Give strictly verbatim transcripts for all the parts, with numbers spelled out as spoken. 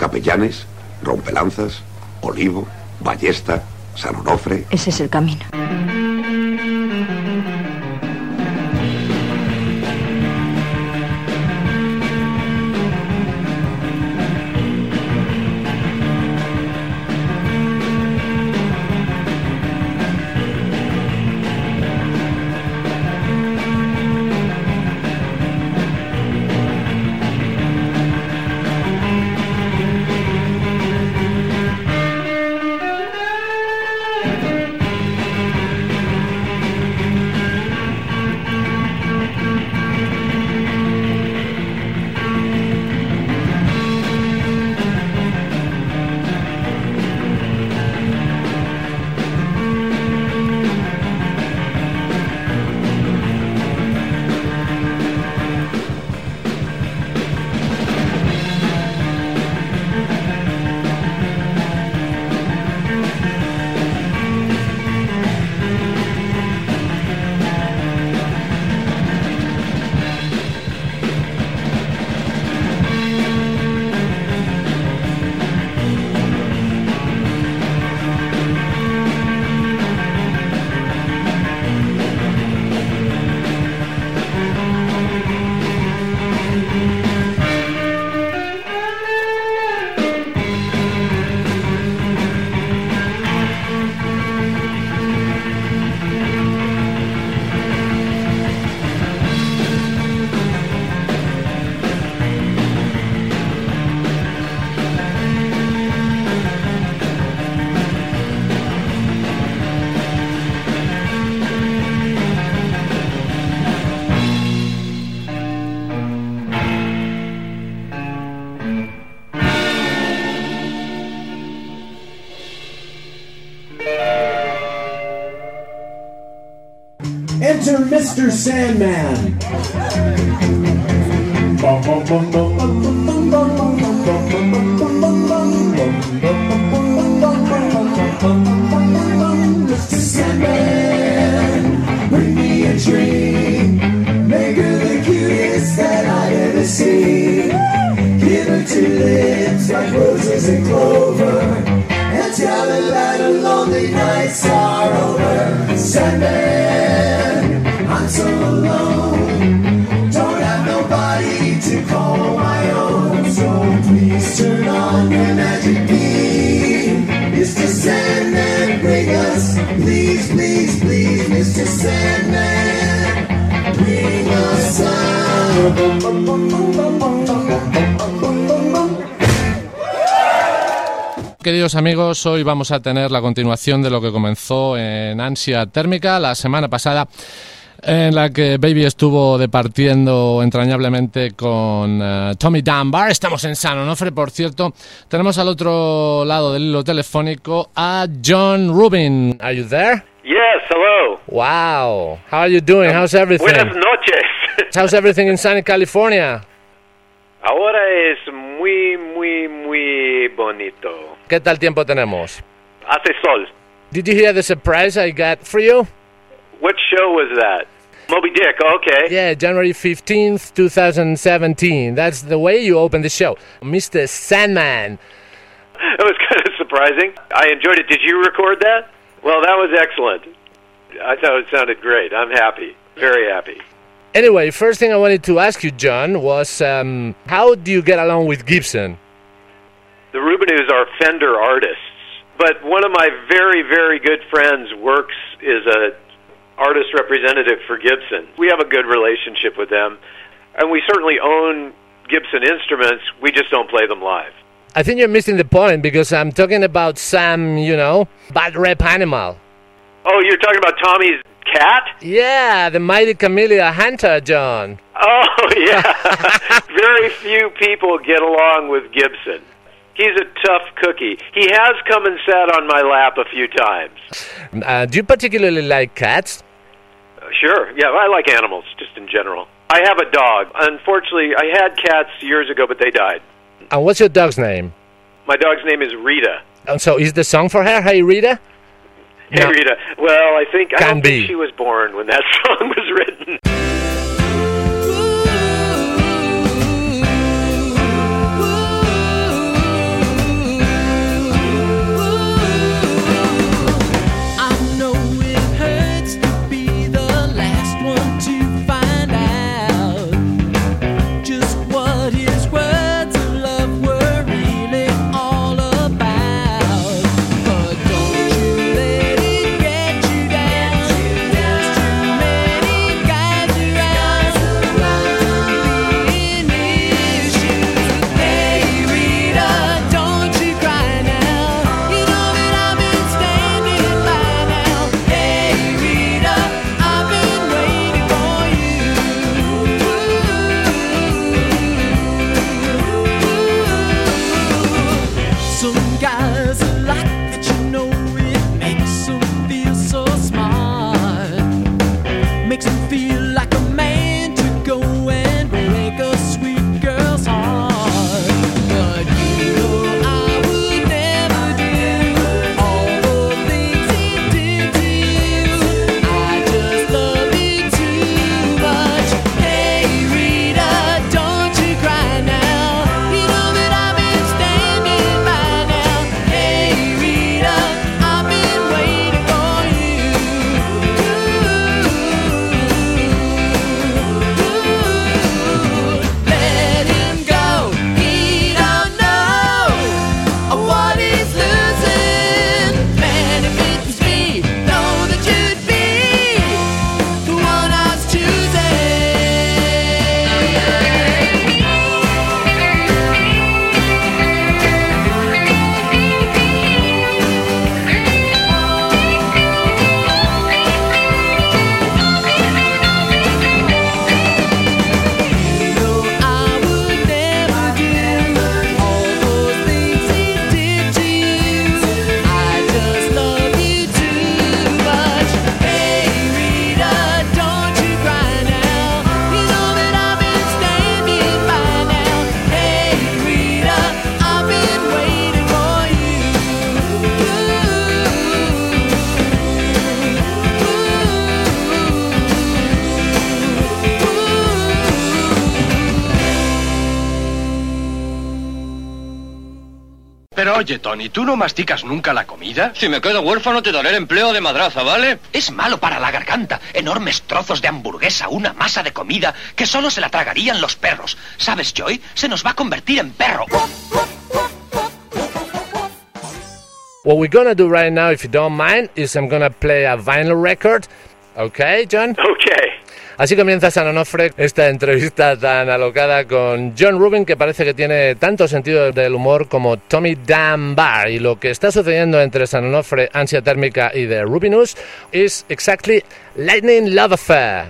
Capellanes, Rompelanzas, Olivo, Ballesta, San Onofre. Ese es el camino. Enter Mister Sandman. Mister Sandman, bring me a tree. Make her the cutest that I've ever seen. Give her two lips like roses and clover, and tell her that her lonely nights are over. Sandman, I'm so alone, don't have nobody to call my own. So please turn on your magic beam. Mister Sandman, bring us, please, please, please, Mister Sandman, bring us up. Queridos amigos, hoy vamos a tener la continuación de lo que comenzó en Ansia Térmica la semana pasada, en la que Baby estuvo departiendo entrañablemente con uh, Tommy Dunbar. Estamos en San Onofre, por cierto. Tenemos al otro lado del hilo telefónico a John Rubin. Are you there? Yes, hello. Wow. How are you doing? How's everything? Buenas noches. How's everything in sunny California? Ahora es muy, muy, muy bonito. ¿Qué tal tiempo tenemos? Hace sol. Did you hear the surprise I got for you? What show was that? Moby Dick, okay. Yeah, January fifteenth, twenty seventeen. That's the way you opened the show. Mister Sandman. It was kind of surprising. I enjoyed it. Did you record that? Well, that was excellent. I thought it sounded great. I'm happy. Very happy. Anyway, first thing I wanted to ask you, John, was um, how do you get along with Gibson? The Rubinoos are Fender artists, but one of my very, very good friends works as a artist representative for Gibson. We have a good relationship with them, and we certainly own Gibson instruments. We just don't play them live. I think you're missing the point, because I'm talking about Sam, you know, Bad Rep Animal. Oh, you're talking about Tommy's cat? Yeah, the mighty Camellia Hunter, John. Oh, yeah. Very few people get along with Gibson. He's a tough cookie. He has come and sat on my lap a few times. Uh, do you particularly like cats? Uh, sure. Yeah, I like animals, just in general. I have a dog. Unfortunately, I had cats years ago, but they died. And what's your dog's name? My dog's name is Rita. And so is the song for her, Hey Rita? Hey no. Rita. Well, I think, Can I don't be. think she was born when that song was written. Pero oye, Tony, ¿tú no masticas nunca la comida? Si me quedo huérfano te daré el empleo de madraza, ¿vale? Es malo para la garganta. Enormes trozos de hamburguesa, una masa de comida que solo se la tragarían los perros. ¿Sabes, Joy? Se nos va a convertir en perro. What we're gonna do right now, if you don't mind, is I'm gonna play a vinyl record. Okay, John? Okay. Así comienza San Onofre, esta entrevista tan alocada con John Rubin, que parece que tiene tanto sentido del humor como Tommy Dunbar. Y lo que está sucediendo entre San Onofre, Ansia Térmica y The Rubinus is exactly Lightning Love Affair.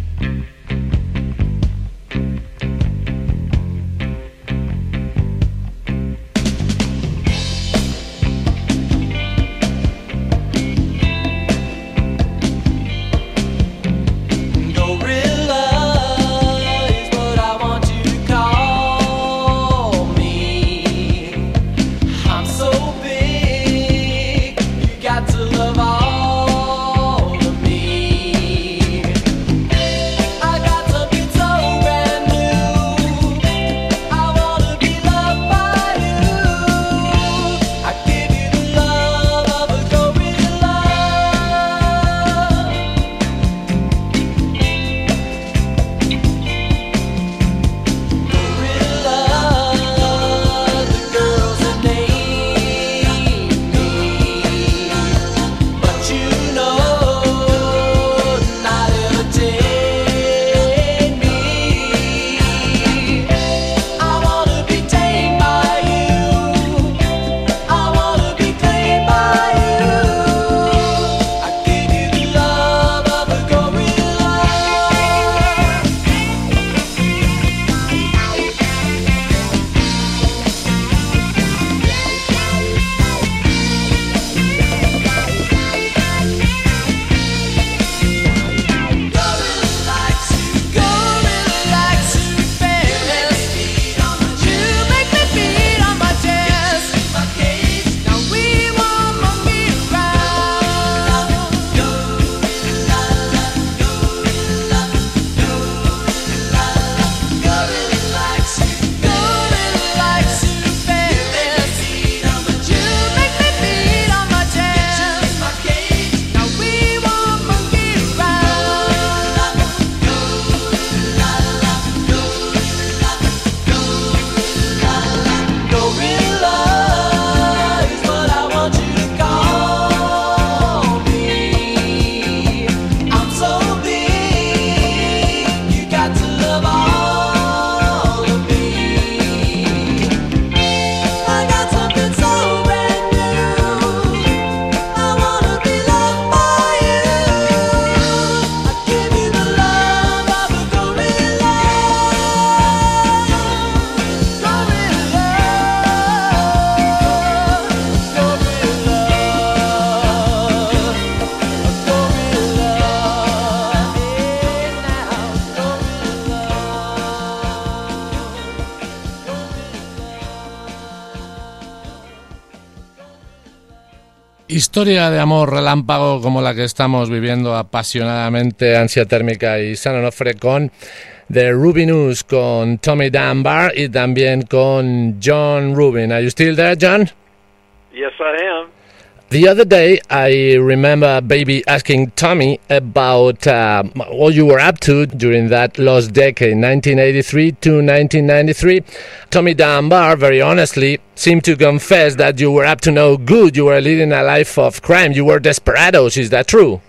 Historia de amor relámpago como la que estamos viviendo apasionadamente Ansia Térmica y San Onofre con The Rubinus, con Tommy Dunbar y también con John Rubin. Are you still there, John? Yes, I am. The other day, I remember Baby asking Tommy about uh, what you were up to during that lost decade, nineteen eighty-three to nineteen ninety-three. Tommy Dunbar, very honestly, seemed to confess that you were up to no good. You were leading a life of crime. You were desperados. Is that true?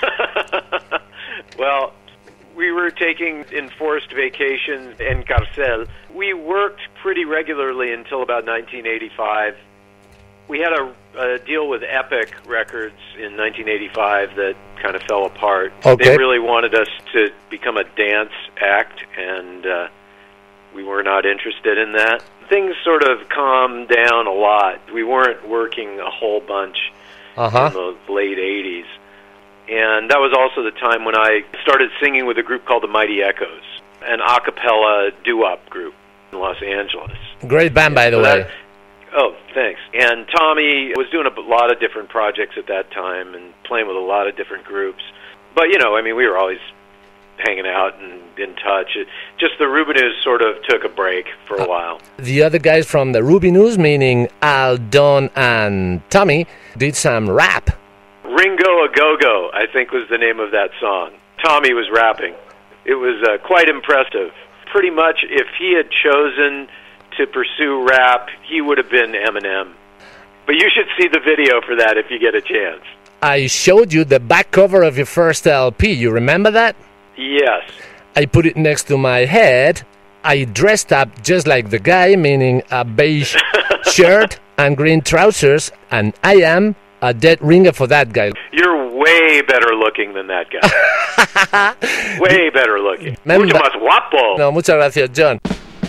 Well, we were taking enforced vacations in Carcel. We worked pretty regularly until about nineteen eighty-five. We had a, a deal with Epic Records in nineteen eighty-five that kind of fell apart. Okay. They really wanted us to become a dance act, and uh, we were not interested in that. Things sort of calmed down a lot. We weren't working a whole bunch uh-huh. in the late eighties. And that was also the time when I started singing with a group called the Mighty Echoes, an a cappella doo-wop group in Los Angeles. Great band, by the so way. That, oh, thanks. And Tommy was doing a lot of different projects at that time and playing with a lot of different groups. But, you know, I mean, we were always hanging out and in touch. It, just the Rubinoos sort of took a break for a uh, while. The other guys from the Rubinoos, meaning Al, Don, and Tommy, did some rap. Ringo a Go-Go, I think, was the name of that song. Tommy was rapping. It was uh, quite impressive. Pretty much, if he had chosen to pursue rap, he would have been Eminem. But you should see the video for that if you get a chance. I showed you the back cover of your first L P. You remember that? Yes. I put it next to my head. I dressed up just like the guy, meaning a beige shirt and green trousers, and I am a dead ringer for that guy. You're way better looking than that guy. Way better looking. Mucho más guapo. No, muchas gracias, John.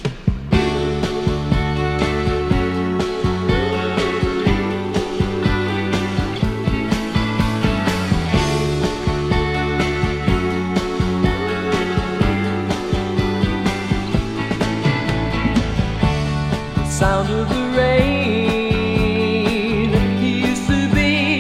Sound of the rain, he used to be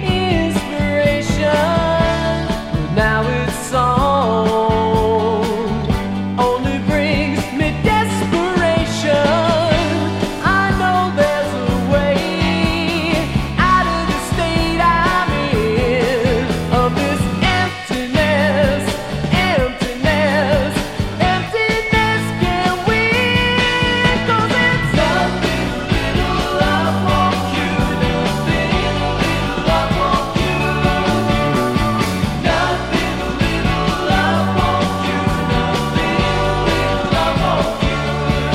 inspiration, but now it's song only brings me desperation. I know there's a way out of the state I'm in, of this emptiness, emptiness, emptiness can win, 'cause it's nothing little love won't cure, nothing little love won't cure, nothing little love won't cure, nothing little love won't cure.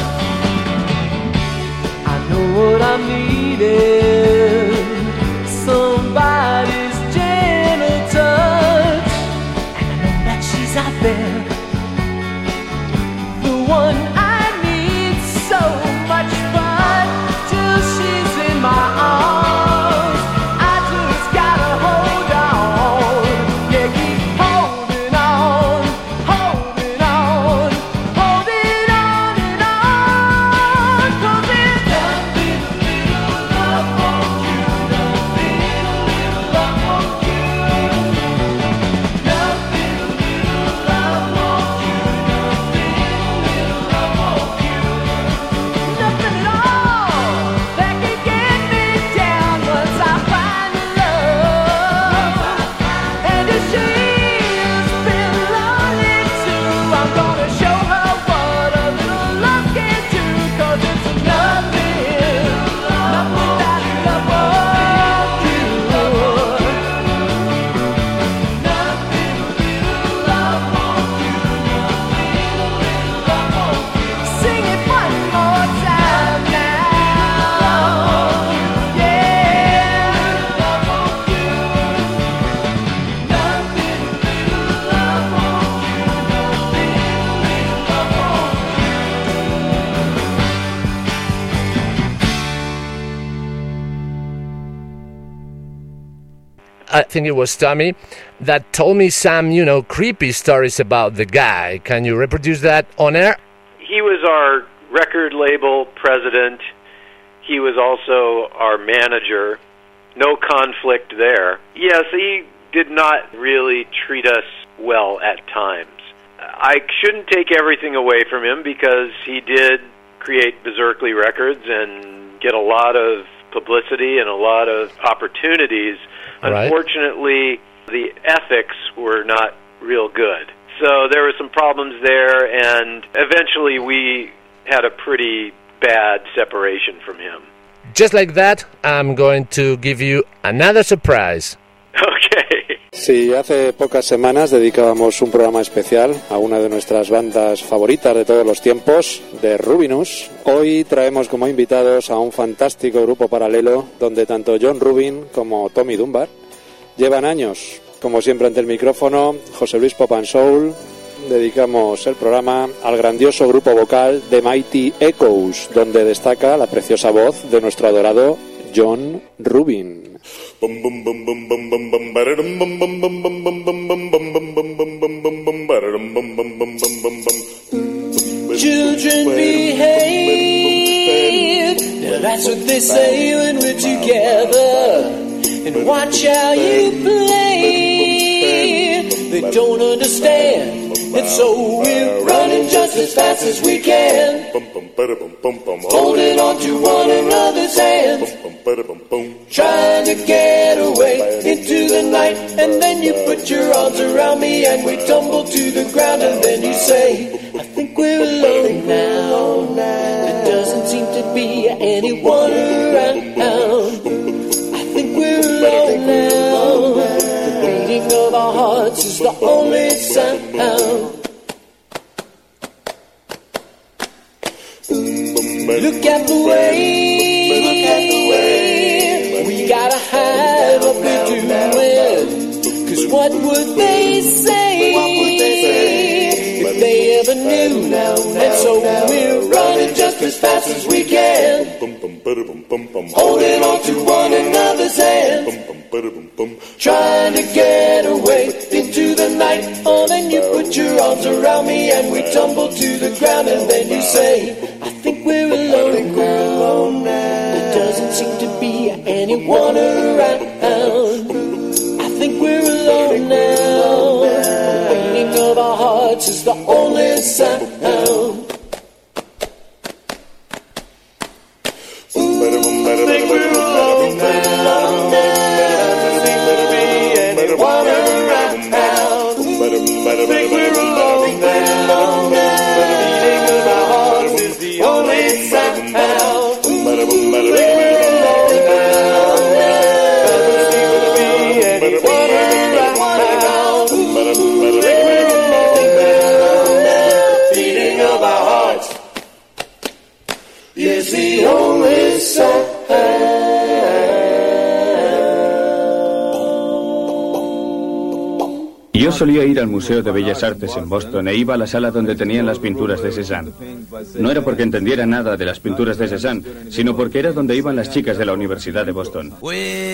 I know what I'm needing, somebody's gentle touch, and I know that she's out there, the one I need so much, but till she's in my arms, I just gotta hold on, yeah, keep holding on, holding on, holding on and on, 'cause it's nothing little love won't cure, nothing little love won't cure, nothing little love won't cure, nothing little love won't cure, nothing at all that can get me down once I find love. And if she's been lonely too, I'm gonna show her what a little love can do, 'cause it's nothing, nothing that love won't cure, nothing little love won't cure, nothing little love won't cure. Sing it one more time now, yeah, love won't cure, nothing little love won't cure, nothing little love won't I think it was Tommy that told me some, you know, creepy stories about the guy. Can you reproduce that on air? He was our record label president. He was also our manager. No conflict there. Yes, he did not really treat us well at times. I shouldn't take everything away from him because he did create Berserkly Records and get a lot of publicity and a lot of opportunities. Right. Unfortunately, the ethics were not real good. So there were some problems there, and eventually we had a pretty bad separation from him. Just like that, I'm going to give you another surprise. Okay. Sí, hace pocas semanas dedicábamos un programa especial a una de nuestras bandas favoritas de todos los tiempos, The Rubinoos. Hoy traemos como invitados a un fantástico grupo paralelo donde tanto John Rubin como Tommy Dunbar llevan años. Como siempre ante el micrófono, José Luis Pop and Soul. Dedicamos el programa al grandioso grupo vocal The Mighty Echoes, donde destaca la preciosa voz de nuestro adorado John Rubin. Children behave, now that's what they say when we're together, and watch how you play. They don't understand So we're running just as fast as we can, holding on to one another's hands, trying to get away into the night. And then you put your arms around me and we tumble to the ground. And then you say, I think we're alone now. There doesn't seem to be anyone around. I think we're alone now. The beating of our hearts is the only sound. Look at the way, look at the way we gotta hide what we're doing. Cause what would they say, what would they say if they ever knew? And so we're running just as fast as we can, holding on to one another's hands, trying to get away into the night. Oh, then you put your arms around me and we tumble to the ground. And then you say, I think we're alone now. There doesn't seem to be anyone around. I think we're alone now. The beating of our hearts is the only sound. I think we're alone now. There doesn't seem to be anyone around. I think we're alone now. The beating of our hearts is the only sound. I think we're alone now. There doesn't seem to be anyone around. I think we're alone now. The beating of our hearts is the only sound. Yo solía ir al Museo de Bellas Artes en Boston e iba a la sala donde tenían las pinturas de Cézanne. No era porque entendiera nada de las pinturas de Cézanne, sino porque era donde iban las chicas de la Universidad de Boston. Well,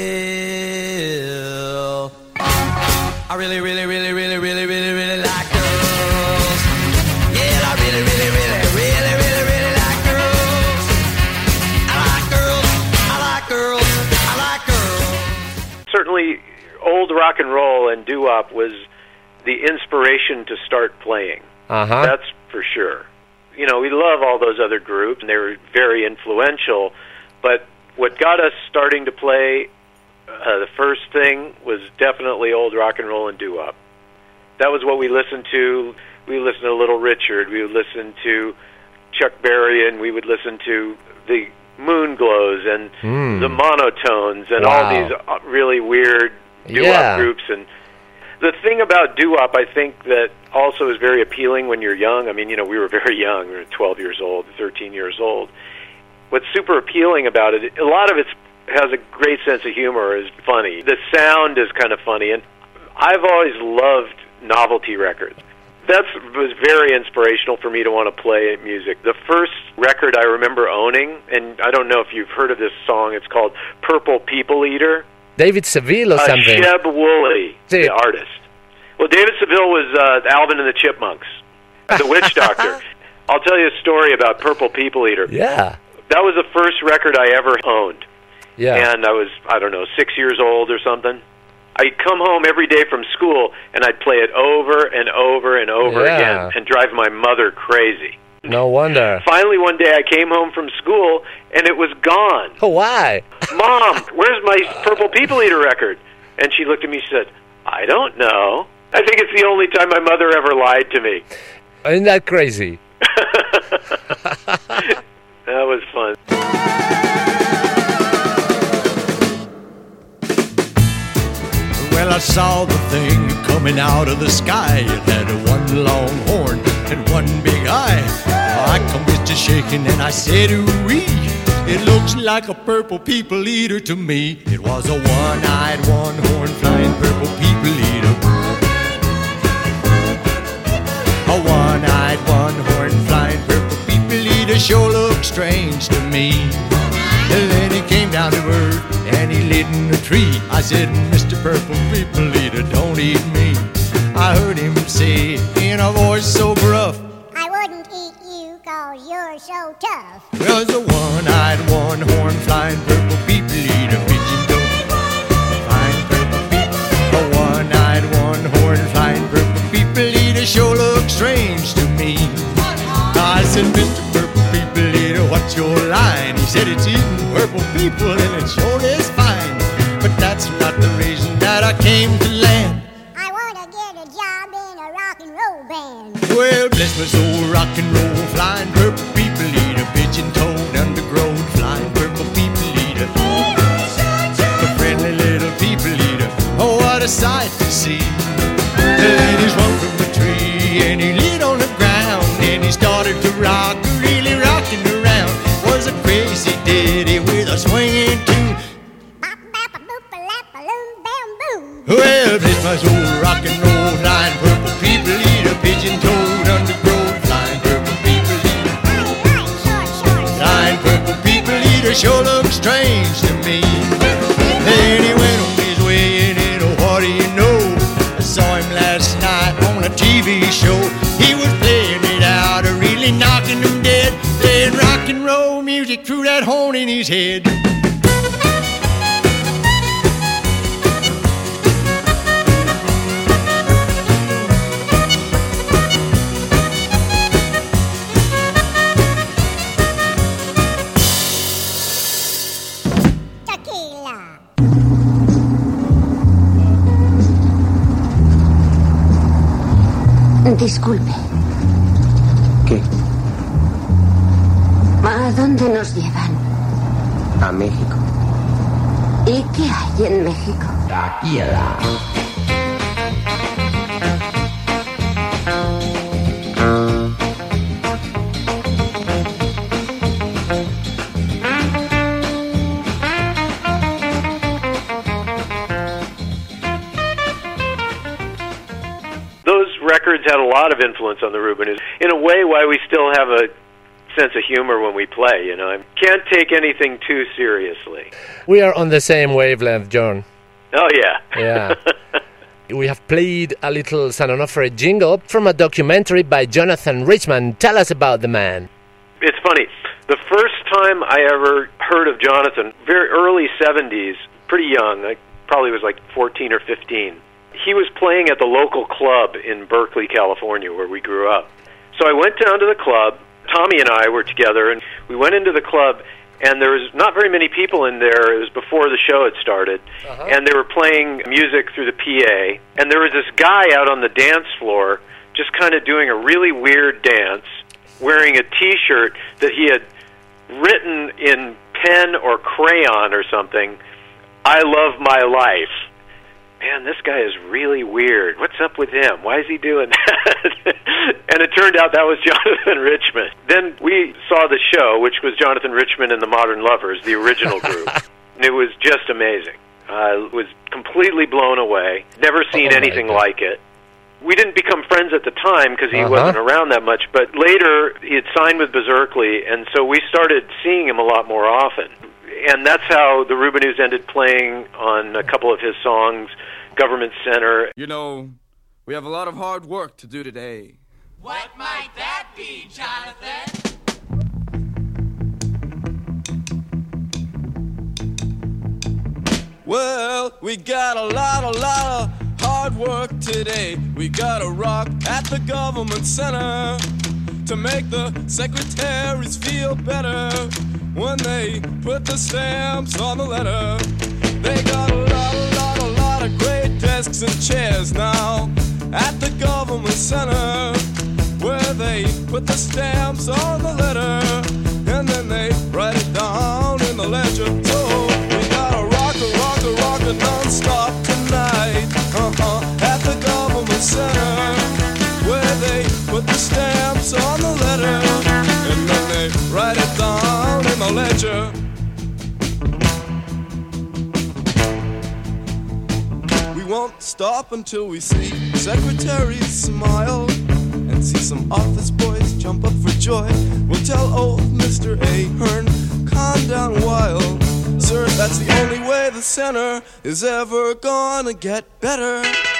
I really, really, really, really, really, really, really like girls. Yeah, I really, really, really, really, really, really like girls. I like girls. I like girls. I like girls. Certainly, old rock and roll and doo-wop was the inspiration to start playing. Uh-huh. That's for sure. You know, we love all those other groups, and they were very influential, but what got us starting to play, uh, the first thing was definitely old rock and roll and doo-wop. That was what we listened to. We listened to Little Richard, we would listen to Chuck Berry, and we would listen to the Moonglows and Mm. the Monotones and Wow. all these uh, really weird doo-wop Yeah. groups. And the thing about doo-wop, I think, that also is very appealing when you're young. I mean, you know, we were very young. We were twelve years old, thirteen years old. What's super appealing about it, a lot of it has a great sense of humor, is funny. The sound is kind of funny, and I've always loved novelty records. That was very inspirational for me to want to play music. The first record I remember owning, and I don't know if you've heard of this song, it's called Purple People Eater. David Seville or Uh, something. Sheb Woolley, Sí. the artist. Well, David Seville was uh, Alvin and the Chipmunks, the witch doctor. I'll tell you a story about Purple People Eater. Yeah. That was the first record I ever owned. Yeah. And I was, I don't know, six years old or something. I'd come home every day from school, and I'd play it over and over and over Yeah. again and drive my mother crazy. No wonder. Finally, one day I came home from school, and it was gone. Oh, why? Mom, where's my Purple People Eater record? And she looked at me and said, I don't know. I think it's the only time my mother ever lied to me. Isn't that crazy? That was fun. Well, I saw the thing coming out of the sky. It had one long horn and one big eye. I commenced to shaking and I said, ooh-wee. It looks like a purple people eater to me. It was a one-eyed, one-horn flying purple people eater. A one-eyed, one-horn flying purple people eater sure looked strange to me. And then he came down to earth and he lit in a tree. I said, Mister Purple People Eater, don't eat me. I heard him say in a voice so gruff, I wouldn't eat you cause you're so tough. there's a one-eyed, one-horn flying purple people eater, pigeon dove, flying purple people. A one-eyed, one-horn flying purple people eater sure looks strange purple people, and it sure is fine. But that's not the reason that I came to land. I want to get a job in a rock and roll band. Well, bless my soul, rock and roll, flying purple people eater, pigeon-toed, undergrown, flying purple people eater. A friendly little people eater, oh, what a sight to see. Then he swung from a tree, and he leaned on the ground, and he started to rock, really rocking around. Was a crazy ditty with a swinging tune. Well, bless my soul, rock and roll, flying purple people eater, pigeon-toed, undergrown, flying purple people eater. Flying purple people eater sure looks strange to me. Then he went on his way, and then, oh, what do you know? I saw him last night on a T V show. He was playing it out, really knocking them dead, playing rock and roll music through that horn in his head. Disculpe. ¿Qué? ¿A dónde nos llevan? A México. ¿Y qué hay en México? Tequila. Records had a lot of influence on the Rubinoos. In a way, why we still have a sense of humor when we play, you know. I can't take anything too seriously. We are on the same wavelength, John. Oh, yeah. Yeah. We have played a little San Onofre jingle from a documentary by Jonathan Richman. Tell us about the man. It's funny. The first time I ever heard of Jonathan, very early seventies, pretty young, I probably was like fourteen or fifteen. He was playing at the local club in Berkeley, California, where we grew up. So I went down to the club. Tommy and I were together, and we went into the club, and there was not very many people in there. It was before the show had started, uh-huh. and they were playing music through the P A, and there was this guy out on the dance floor just kind of doing a really weird dance, wearing a T-shirt that he had written in pen or crayon or something, "I love my life." Man, this guy is really weird. What's up with him? Why is he doing that? And it turned out that was Jonathan Richman. Then we saw the show, which was Jonathan Richman and the Modern Lovers, the original group. And it was just amazing. I uh, was completely blown away. Never seen oh anything like it. We didn't become friends at the time because he uh-huh. wasn't around that much, but later he had signed with Berserkly, and so we started seeing him a lot more often. And that's how the Rubinoos ended playing on a couple of his songs, Government Center. You know, we have a lot of hard work to do today. What might that be, Jonathan? Well, we got a lot, a lot of hard work today. We gotta rock at the Government Center to make the secretaries feel better when they put the stamps on the letter. They got a lot, a lot, a lot of great desks and chairs now at the Government Center, where they put the stamps on the letter and then they write it down in the ledger. So we gotta rock a, rock a, rock a non-stop tonight, uh-huh, at the Government Center, where they put the stamps on the letter and then they write it down in the ledger. We won't stop until we see secretaries smile and see some office boys jump up for joy. We'll tell old Mister Ahern, calm down while, sir, that's the only way the center is ever gonna get better.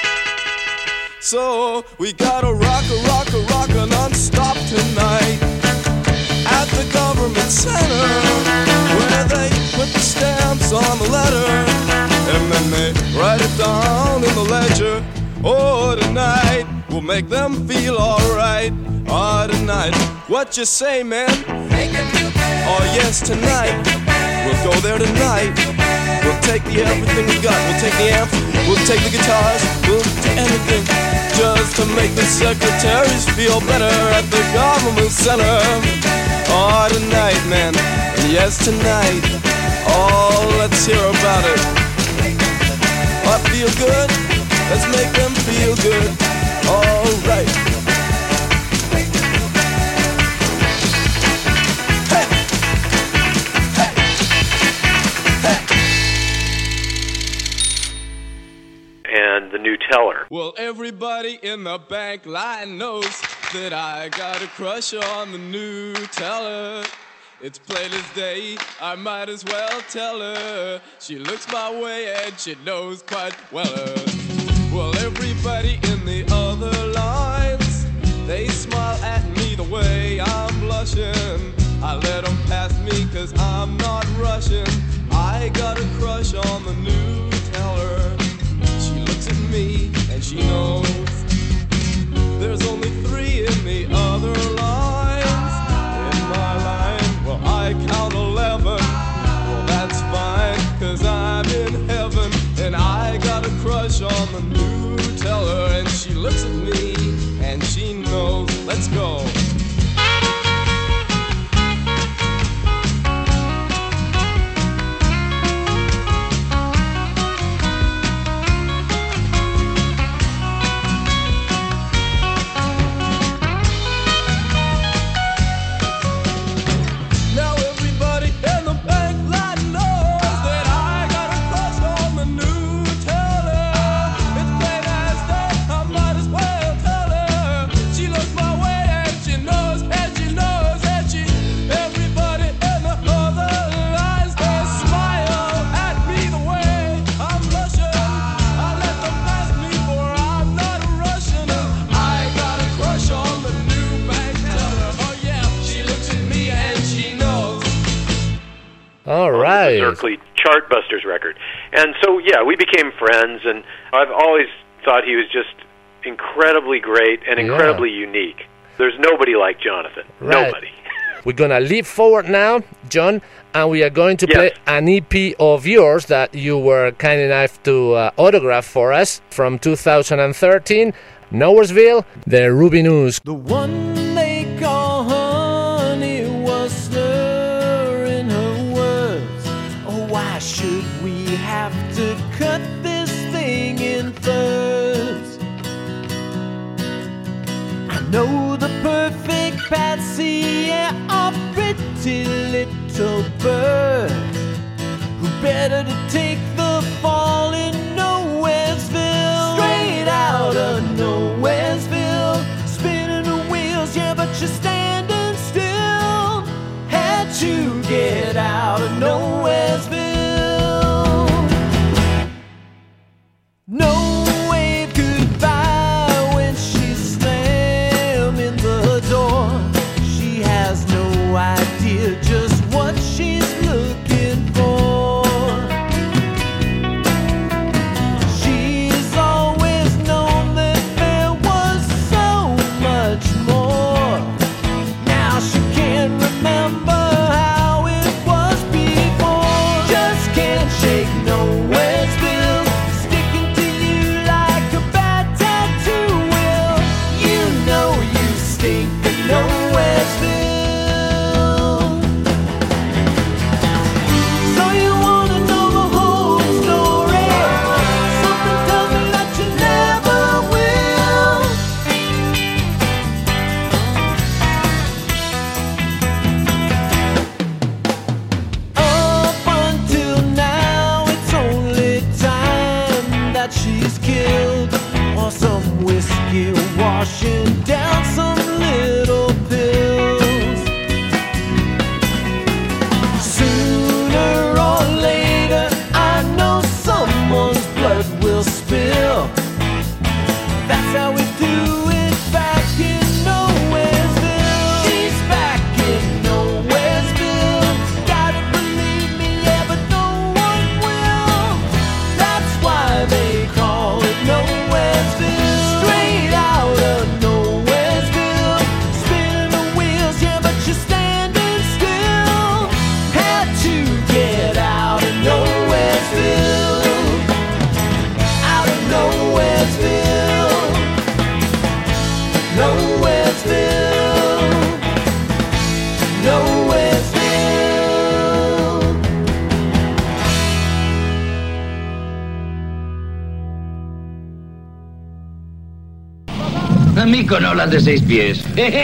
So we gotta rock a, rock a, rock a non-stop tonight at the Government Center, where they put the stamps on the letter and then they write it down in the ledger. Oh, tonight we'll make them feel alright. Oh, tonight, what you say, man? Make 'em feel bad. Oh, yes, tonight we'll go there tonight. We'll take the everything we got. We'll take the amps, we'll take the guitars, we'll do anything just to make the secretaries feel better at the government center. Oh, tonight, man, yes, tonight. Oh, let's hear about it. I feel good, let's make them feel good. All right. Hey. Hey. Hey. And the new teller. Well, everybody in the bank line knows that I got a crush on the new teller. It's plain as day, I might as well tell her. She looks my way and she knows quite well. Well, everybody in the other lines, they smile at me the way I'm blushing. I let them pass me cause I'm not rushing. I got a crush on the new teller. She looks at me and she knows there's only three in the other lines. In my line, well, I count eleven. Well, that's fine, cause I'm in heaven. And I got a crush on the new teller. And she looks at me, and she knows. Let's go. All right. Berkeley Chartbusters record. And so, yeah, we became friends, and I've always thought he was just incredibly great and incredibly yeah. unique. There's nobody like Jonathan. Right. Nobody. We're going to leap forward now, John, and we are going to yes. play an E P of yours that you were kind enough to uh, autograph for us from two thousand thirteen, Nowheresville, the Ruby News. The one they call honey was slurring her words. Oh, why should we have to cut this thing in thirds? I know the perfect patsy, yeah, a pretty little bird who better to take the fall in Nowheresville. Straight out of Nowheresville, spinning the wheels, yeah, but you're standing still. Had to get out of Nowheresville. No wave goodbye when she's slamming the door. She has no idea just what she's looking for. A mí con olas de seis pies.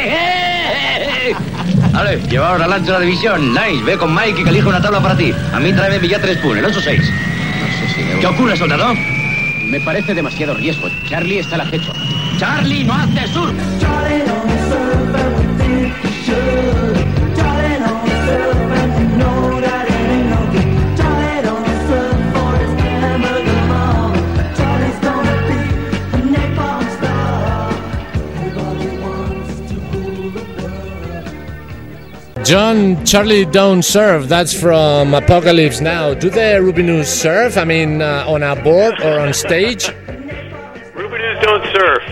Vale, llevaos la lancha de la división. Nice, ve con Mike y que elija una tabla para ti. A mí tráeme billete Spoon, el ocho seis. No sé si debo... ¿Qué ocurre, soldado? Me parece demasiado riesgo. Charlie está al acecho. ¡Charlie, no hace surf! Charlie don't surf and we think he should. Charlie don't surf and you know that it ain't no good. Charlie don't surf for his hamburger mom. Charlie's gonna be a napalm star. Everybody wants to rule the world. John, Charlie don't surf. That's from Apocalypse Now. Do the Rubinus surf? I mean, uh, on a board or on stage? Rubinus don't surf.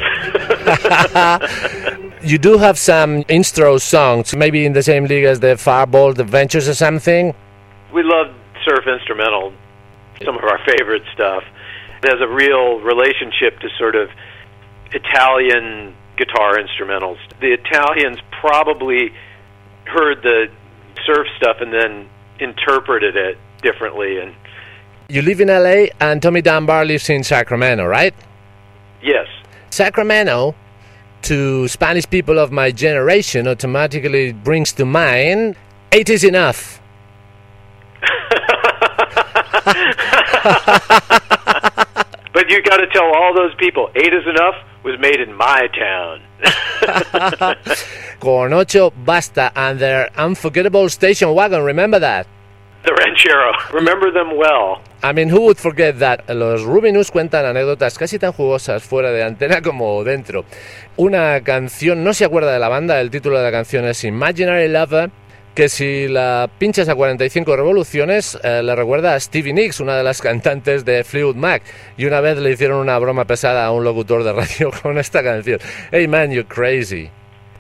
You do have some intro songs, maybe in the same league as the Firebolt Adventures or something? We love surf instrumental, some of our favorite stuff. It has a real relationship to sort of Italian guitar instrumentals. The Italians probably heard the surf stuff and then interpreted it differently. And you live in L A and Tommy Dunbar lives in Sacramento, right? Yes. Sacramento, to Spanish people of my generation, automatically brings to mind, eight is enough. But you got to tell all those people, eight is enough was made in my town. Con ocho basta, and their unforgettable station wagon, remember that? The Ranchero. Remember them well. I mean, who would forget that? Los Rubinus cuentan anécdotas casi tan jugosas fuera de antena como dentro. Una canción, no se acuerda de la banda, el título de la canción es Imaginary Lover, que si la pinchas a cuarenta y cinco revoluciones eh, le recuerda a Stevie Nicks, una de las cantantes de Fleetwood Mac, y una vez le hicieron una broma pesada a un locutor de radio con esta canción. Hey man, you're crazy.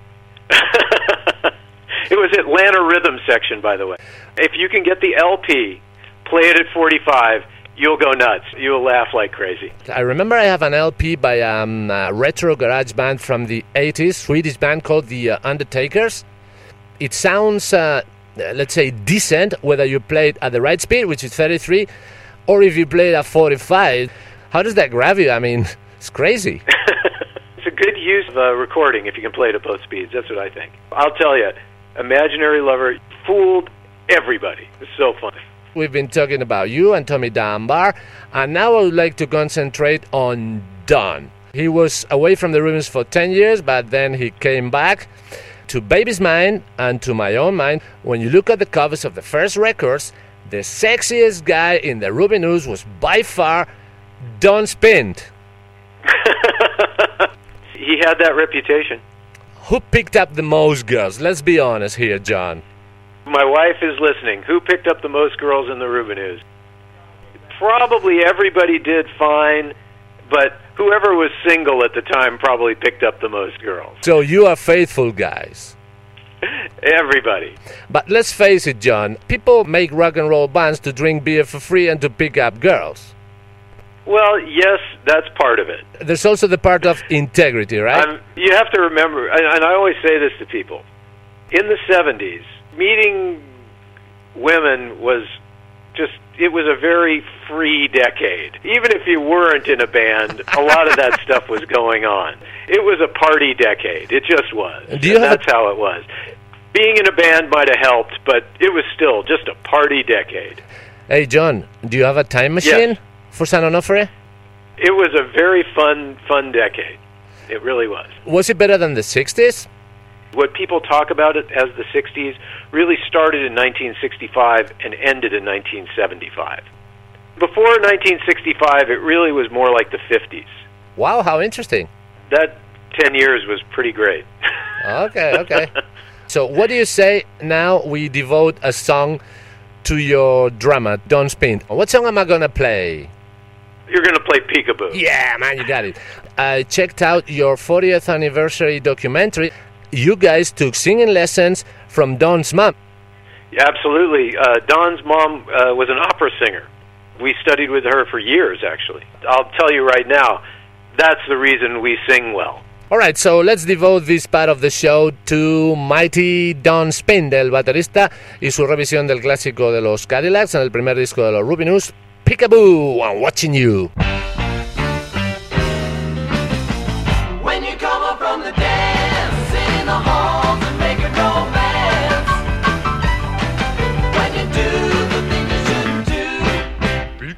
It was Atlanta Rhythm Section, by the way. If you can get the L P, play it at forty-five, you'll go nuts. You'll laugh like crazy. I remember I have an L P by um, a retro garage band from the eighties, Swedish band called the uh, Undertakers. It sounds, uh, let's say, decent, whether you play it at the right speed, which is thirty-three, or if you play it at forty-five. How does that grab you? I mean, it's crazy. It's a good use of a recording if you can play it at both speeds. That's what I think. I'll tell you, Imaginary Lover fooled everybody. It's so funny. We've been talking about you and Tommy Dunbar, and now I would like to concentrate on Don. He was away from the Rubens for ten years, but then he came back. To Baby's Mind and to my own mind, when you look at the covers of the first records, the sexiest guy in the Rubinus was by far Don Spint. He had that reputation. Who picked up the most girls? Let's be honest here, John. My wife is listening. Who picked up the most girls in the Rubinus? Probably everybody did fine, but whoever was single at the time probably picked up the most girls. So you are faithful guys. Everybody. But let's face it, John, people make rock and roll bands to drink beer for free and to pick up girls. Well, yes, that's part of it. There's also the part of integrity, right? Um, you have to remember, and, and I always say this to people, in the seventies, meeting women was just, it was a very free decade. Even if you weren't in a band, a lot of that stuff was going on. It was a party decade. It just was. Do you and have that's a... how it was. Being in a band might have helped, but it was still just a party decade. Hey, John, do you have a time machine? Yes. For San Onofre? It was a very fun, fun decade. It really was. Was it better than the sixties? What people talk about it as the sixties really started in nineteen sixty-five and ended in nineteen seventy-five. Before nineteen sixty-five, it really was more like the fifties. Wow, how interesting. That ten years was pretty great. Okay, okay. So what do you say now we devote a song to your drummer, Don Spint? What song am I going to play? You're going to play Peekaboo. Yeah, man, you got it. I checked out your fortieth anniversary documentary. You guys took singing lessons from Don's mom. Yeah, absolutely. Uh, Don's mom uh, was an opera singer. We studied with her for years, actually. I'll tell you right now, that's the reason we sing well. All right, so let's devote this part of the show to Mighty Don Spint, el baterista, y su revisión del clásico de los Cadillacs en el primer disco de los Rubinus, Peekaboo, I'm watching you. When you come up from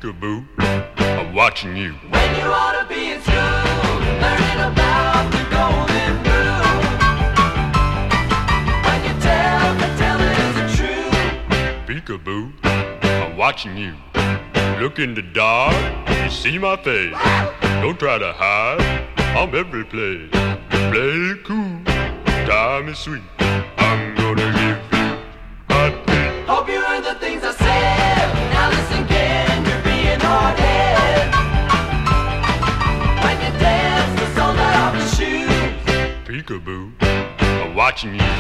Peekaboo, I'm watching you. When you ought to be in school, learning about the golden rule. When you tell the tale is the truth. Peekaboo, I'm watching you. Look in the dark, you see my face. Don't try to hide, I'm every place. Play it cool, time is sweet. I'm gonna give you hot beat. Hope you heard the things I said. Now listen again, you're being hard-headed. When you dance the song right off your shoes. Peekaboo, I'm watching you.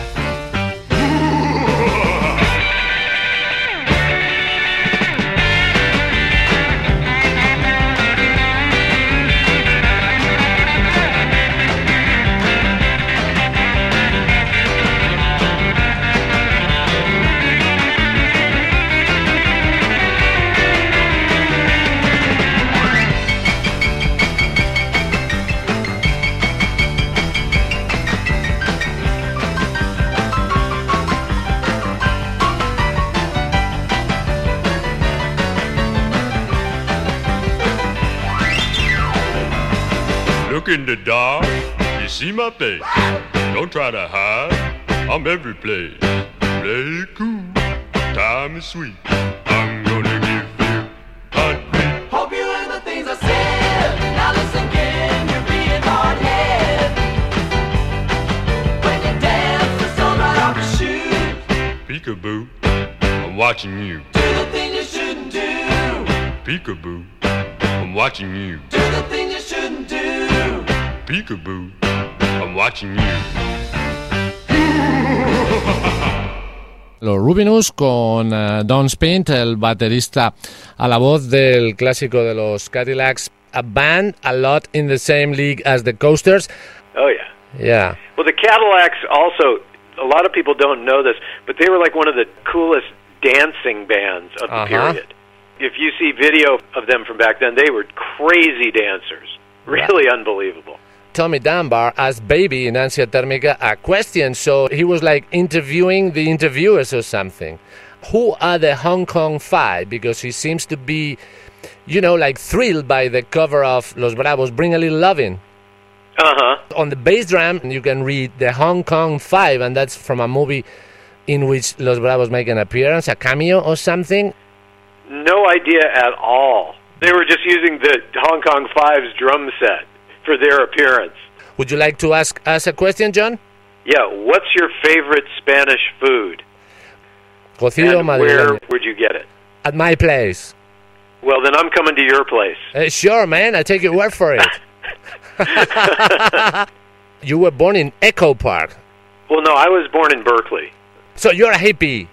Look in the dark, you see my face. Don't try to hide, I'm every place. Play it cool, time is sweet. I'm gonna give you hot beat. Hope you heard the things I said. Now listen again, you're being hard-headed. When you dance the song right off your shoes. Peekaboo, I'm watching you. Do the thing you shouldn't do. Peekaboo, I'm watching you. Do the thing you shouldn't do. Peekaboo, I'm watching you. Los Rubinus con uh, Don Spint, el baterista a la voz del clásico de los Cadillacs, a band a lot in the same league as the Coasters. Oh, yeah. Yeah. Well, the Cadillacs also, a lot of people don't know this, but they were like one of the coolest dancing bands of the Uh-huh. period. If you see video of them from back then, they were crazy dancers. Really Right. unbelievable. Tommy Dunbar asked Baby in Ansia Térmica a question, so he was like interviewing the interviewers or something. Who are the Hong Kong Five? Because he seems to be, you know, like thrilled by the cover of Los Bravos, Bring a Little Lovin'. Uh-huh. On the bass drum, you can read the Hong Kong Five, and that's from a movie in which Los Bravos make an appearance, a cameo or something. No idea at all. They were just using the Hong Kong Five's drum set for their appearance. Would you like to ask us a question, John? Yeah, what's your favorite Spanish food? Cocido And where madrileño. would you get it? At my place. Well, then I'm coming to your place. Uh, sure, man. I take your word for it. You were born in Echo Park. Well, no, I was born in Berkeley. So you're a hippie.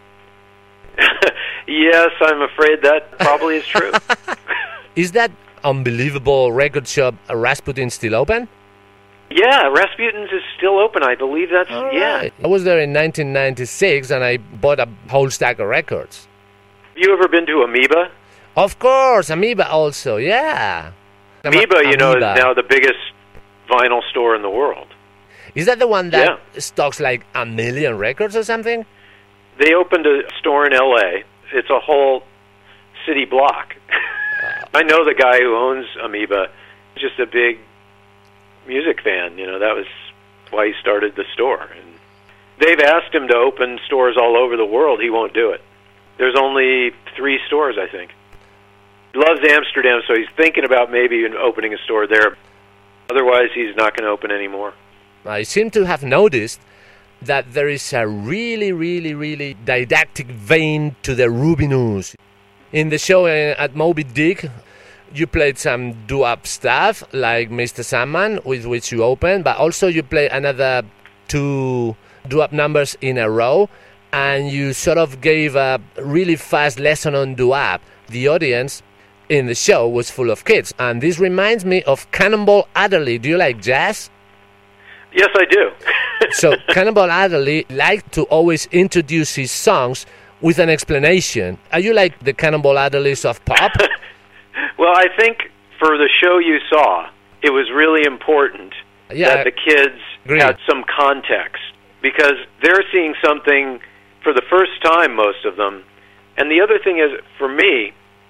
Yes, I'm afraid that probably is true. Is that unbelievable record shop uh, Rasputin still open? Yeah, Rasputin's is still open. I believe that's, yeah. I was there in nineteen ninety-six and I bought a whole stack of records. You ever been to Amoeba? Of course, Amoeba also, yeah. Amoeba, you know, is Amoeba. now the biggest vinyl store in the world. Is that the one that stocks like a million records or something? They opened a store in L A. It's a whole city block. I know the guy who owns Amoeba. Just a big music fan, you know. That was why he started the store. And they've asked him to open stores all over the world. He won't do it. There's only three stores, I think. He loves Amsterdam, so he's thinking about maybe opening a store there. Otherwise, he's not going to open anymore. I seem to have noticed that there is a really, really, really didactic vein to the Rubinus. In the show uh, at Moby Dick, you played some doo-wop stuff, like Mister Sandman, with which you opened, but also you played another two doo-wop numbers in a row, and you sort of gave a really fast lesson on doo-wop. The audience in the show was full of kids, and this reminds me of Cannonball Adderley. Do you like jazz? Yes, I do. So Cannonball Adderley liked to always introduce his songs with an explanation. Are you like the Cannonball Adderleys of pop? Well, I think for the show you saw, it was really important Yeah, that the kids agree. had some context, because they're seeing something for the first time, most of them. And the other thing is, for me,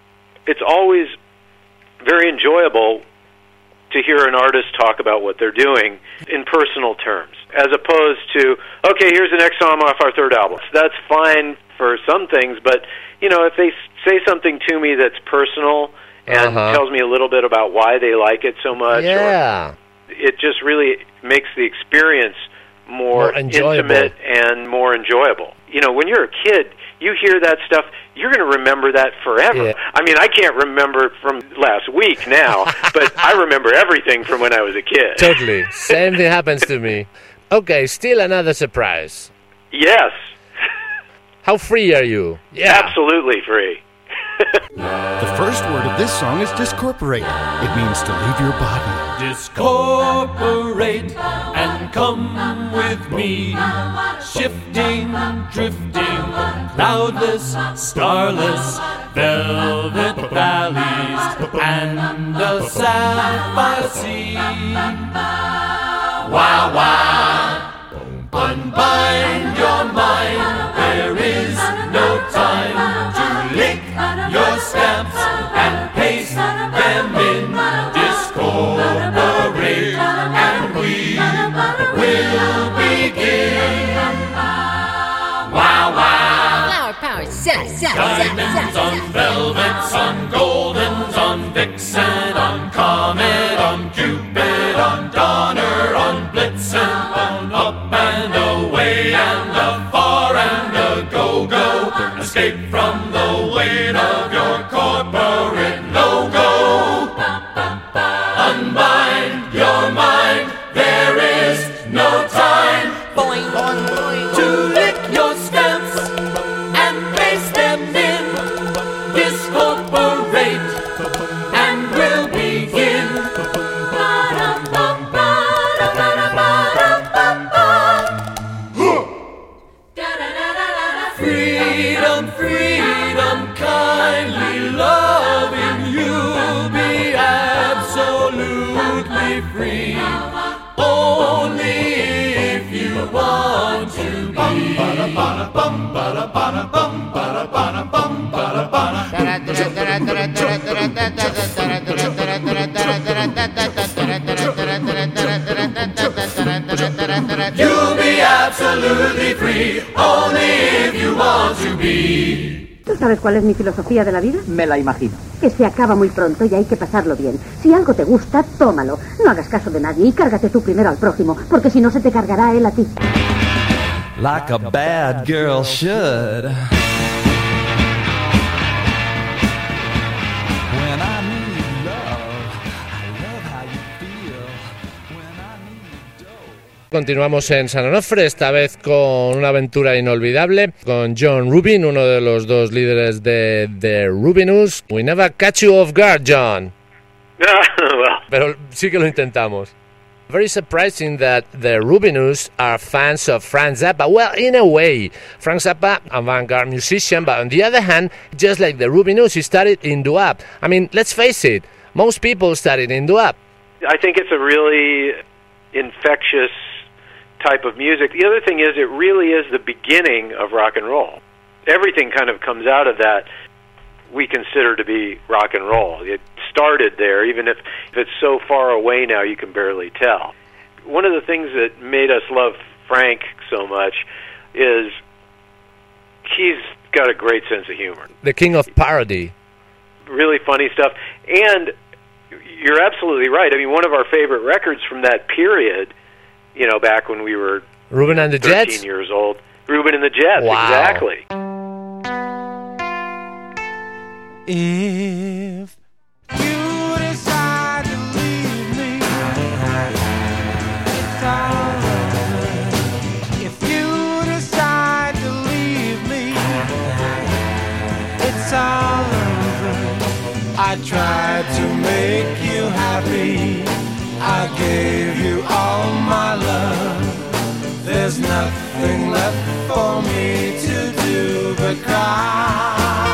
it's always very enjoyable to hear an artist talk about what they're doing in personal terms, as opposed to, okay, here's the next song off our third album. That's fine for some things, but, you know, if they say something to me that's personal and Uh-huh. tells me a little bit about why they like it so much, Yeah. or it just really makes the experience more, More enjoyable. intimate and more enjoyable. You know, when you're a kid, you hear that stuff, you're going to remember that forever. Yeah. I mean, I can't remember from last week now, but I remember everything from when I was a kid. Totally. Same thing happens to me. Okay, still another surprise. Yes, How free are you? Yeah. absolutely free. The first word of this song is discorporate. It means to leave your body. Discorporate and come with me. Shifting, drifting, cloudless, starless, velvet valleys, and the sapphire sea. Wow, wow. Unbind your mind. There is no time to lick your stamps and paste them in. Discorporate and we will begin. Wow, wow. Flower power, shut, shut, Diamonds on velvets, on goldens, on vixen, on comet, on cupid, on donner, on blitzen, on up and away and afar and a go-go. Escape from the weight of your corporate logo. Unbind your mind, there is no time to lick your stamps and paste them in. Discorporate and we'll begin. Freedom, freedom, kindly loving, you'll be absolutely free. Only if you want to be. You'll be absolutely free, only if you want to be. ¿Tú sabes cuál es mi filosofía de la vida? Me la imagino. Que se acaba muy pronto y hay que pasarlo bien. Si algo te gusta, tómalo. No hagas caso de nadie y cárgate tú primero al prójimo, porque si no se te cargará él a ti. Like a bad girl should. When I need love, I love how you feel. When I need dough. Continuamos en San Onofre, esta vez con una aventura inolvidable, con John Rubin, uno de los dos líderes de The Rubinus. We never catch you off guard, John. Well, Pero sí que lo intentamos. Very surprising that the Rubinus are fans of Frank Zappa. Well, in a way, Frank Zappa, avant-garde musician, but on the other hand, just like the Rubinus, he studied in doo-wop. I mean, let's face it, most people studied in doo-wop. I think it's a really infectious type of music. The other thing is, it really is the beginning of rock and roll. Everything kind of comes out of that we consider to be rock and roll. It started there, even if, if it's so far away now you can barely tell. One of the things that made us love Frank so much is he's got a great sense of humor. The king of parody. Really funny stuff. And you're absolutely right. I mean, one of our favorite records from that period, you know, back when we were Reuben and the thirteen Jets? years old. Reuben and the Jets, Wow. exactly. If you decide to leave me, it's alright. If you decide to leave me, it's alright. I tried to make you happy. I gave you all my love. There's nothing left for me to do but cry.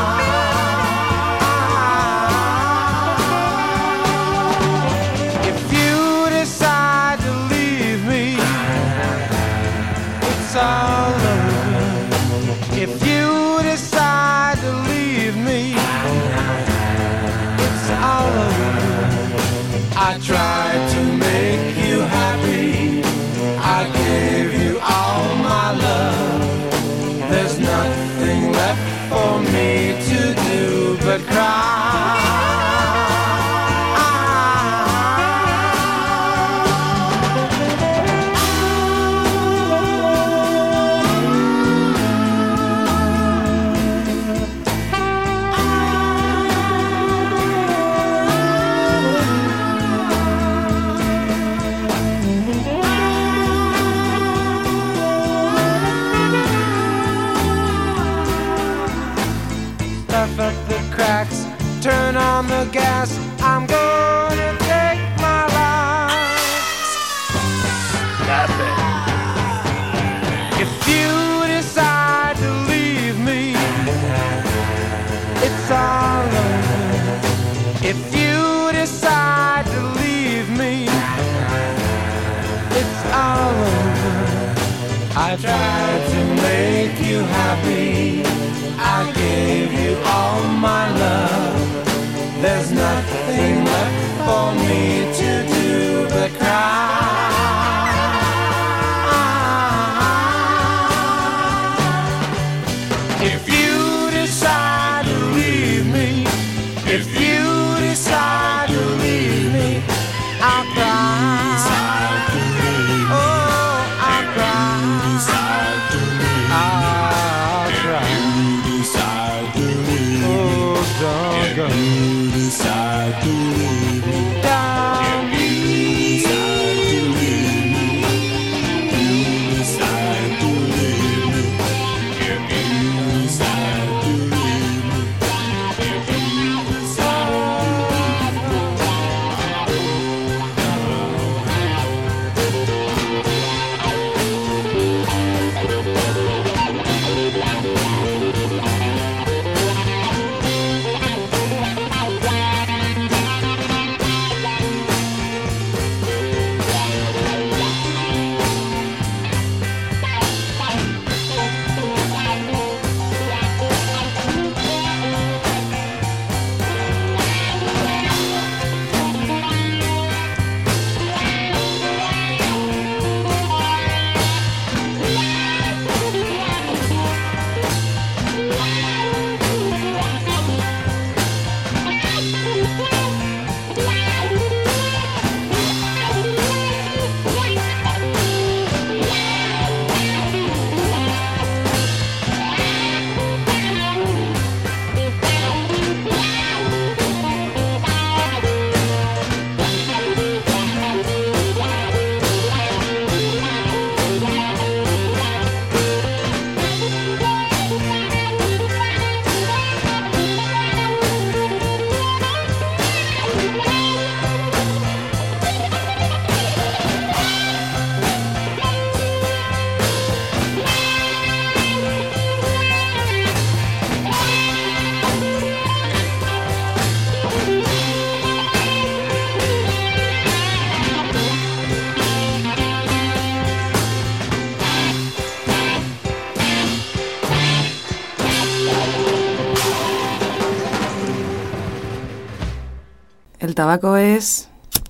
All over. If you decide to leave me, I tried to make you happy. I gave you all my love. There's nothing left for me to do but cry. Up the cracks, turn on the gas. I'm gonna take my life. Nothing. If you decide to leave me, it's all over. If you decide to leave me, it's all over. I tried to make you happy. I gave you all my love. There's nothing left for me to do but cry. If you decide to leave me, if you decide to leave me, I'll cry. Oh, I'll cry. I'll cry. Doggone. You decide to leave me. Down. You decide to leave me. You decide to leave me. If you decide to leave me. If you El tabaco es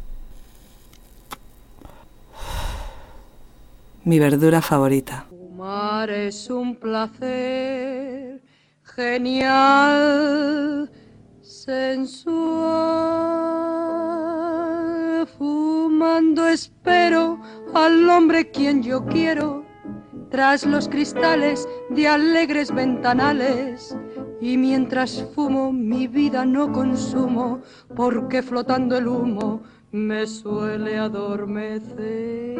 mi verdura favorita. Fumar es un placer genial, sensual. Fumando espero al hombre quien yo quiero, tras los cristales de alegres ventanales. Y mientras fumo mi vida no consumo, porque flotando el humo me suele adormecer.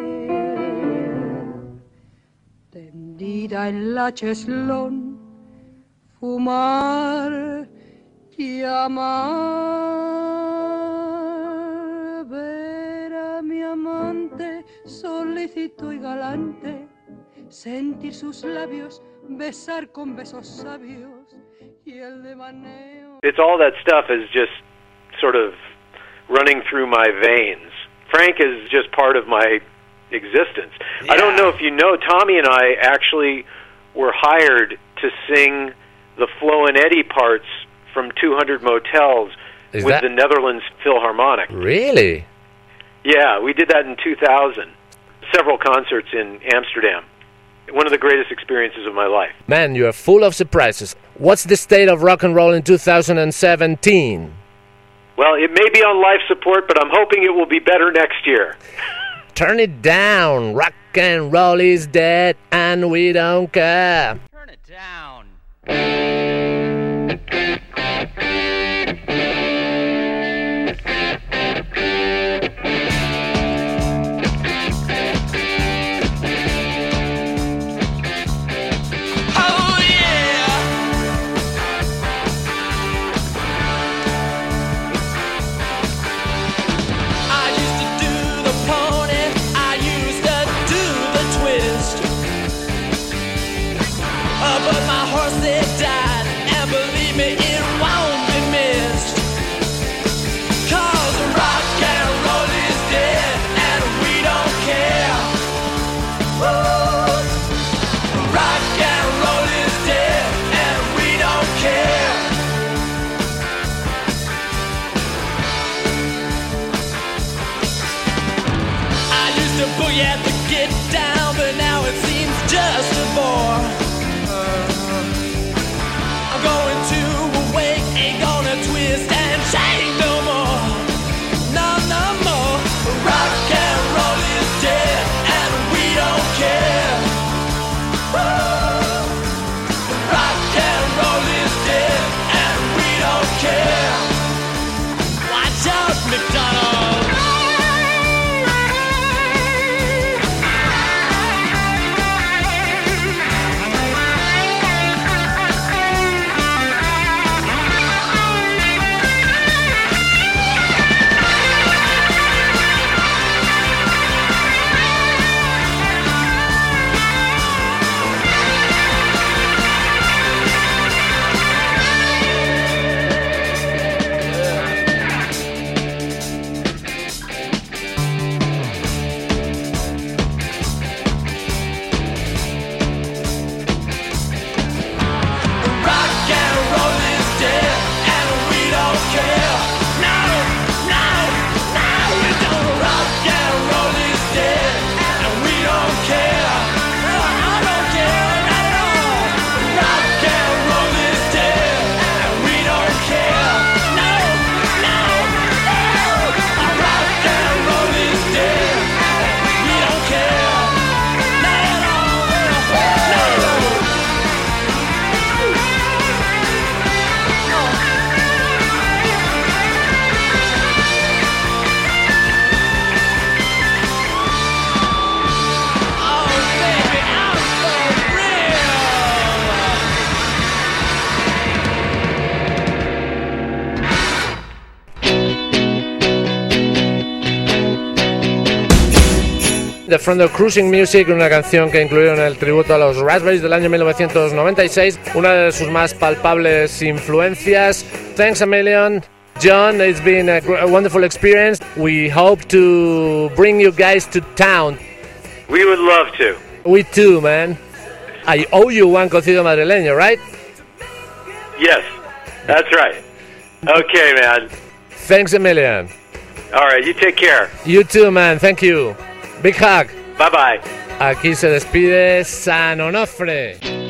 Tendida en la cheslón, fumar y amar, ver a mi amante solícito y galante, sentir sus labios, besar con besos sabios. It's all that stuff is just sort of running through my veins. Frank is just part of my existence. Yeah. I don't know if you know, Tommy and I actually were hired to sing the Flo and Eddie parts from two hundred Motels is with that... the Netherlands Philharmonic. Really? Yeah, we did that in two thousand. Several concerts in Amsterdam. One of the greatest experiences of my life. Man, you are full of surprises. What's the state of rock and roll in two thousand seventeen? Well, it may be on life support, but I'm hoping it will be better next year. Turn it down. Rock and roll is dead, and we don't care. Turn it down. From the Cruising Music, una canción que incluyeron el tributo a los Raspberries del año mil novecientos noventa y seis, una de sus más palpables influencias. Thanks a million, John. It's been a, a wonderful experience. We hope to bring you guys to town. We would love to. We too, man. I owe you one cocido madrileño, right? Yes, that's right. Okay, man. Thanks a million. All right, you take care. You too, man. Thank you. Big hug. Bye bye. Aquí se despide San Onofre.